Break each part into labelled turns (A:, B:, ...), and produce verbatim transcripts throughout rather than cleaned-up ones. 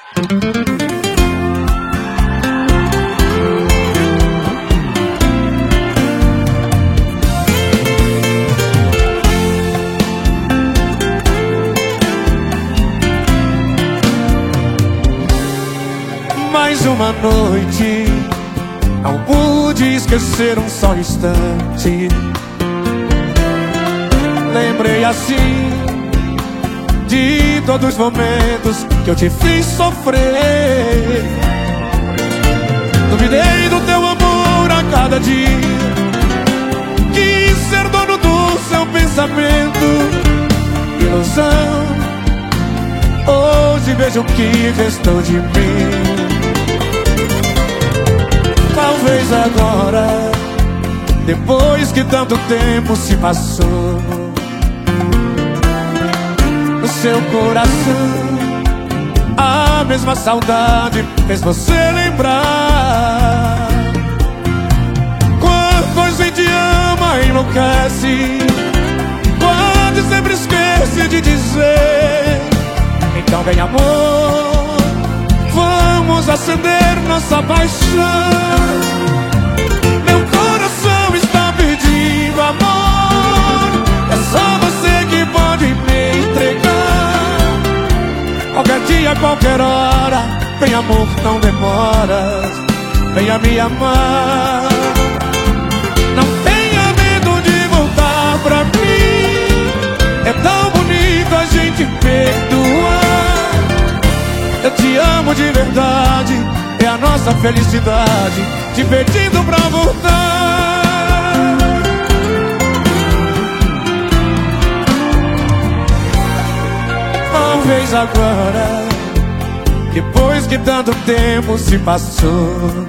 A: Mais uma noite, não pude esquecer um só instante. Lembrei assim de todos os momentos que eu te fiz sofrer. Duvidei do teu amor a cada dia, quis ser dono do seu pensamento. Ilusão, hoje vejo o que restou de mim. Talvez agora, depois que tanto tempo se passou, no seu coração a mesma saudade fez você lembrar. Quando a gente ama, enlouquece, quase sempre esquece de dizer. Então vem, amor, vamos acender nossa paixão. Meu coração está pedindo amor, é só você que pode me entregar. Qualquer dia, qualquer hora, vem, amor, não demora, venha me amar. Não tenha medo de voltar pra mim, é tão bonito a gente perdoar. Eu te amo de verdade, é a nossa felicidade, te pedindo pra voltar. Talvez agora, depois que tanto tempo se passou,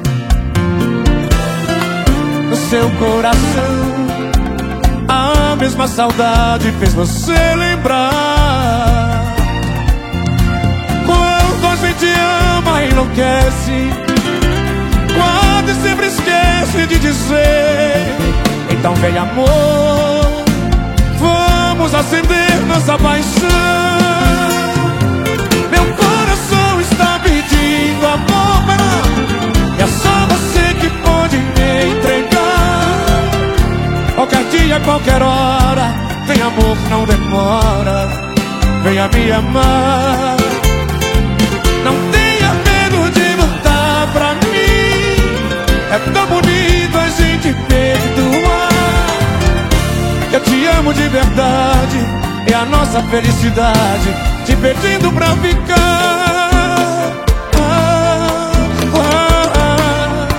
A: no seu coração a mesma saudade fez você lembrar. Quando a gente ama, enlouquece, quase sempre esquece de dizer. Então vem, amor, vamos acender nossa paixão. Meu coração está pedindo amor, é só você que pode me entregar. Qualquer dia, qualquer hora, vem, amor, não demora, venha me amar. Não tenha medo de voltar pra mim, é tão bonito a gente perdoar. Eu te amo de verdade, é a nossa felicidade, te pedindo pra ficar. Ah, ah, ah.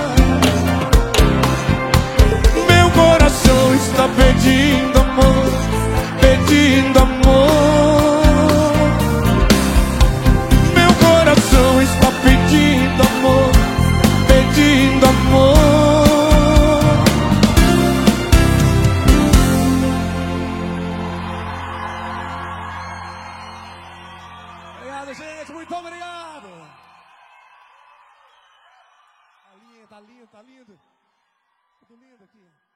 A: Meu coração está pedindo amor, pedindo amor. Está pedindo amor, pedindo amor. Obrigado, gente, muito obrigado. Tá lindo, tá lindo, tá lindo. Tudo lindo aqui.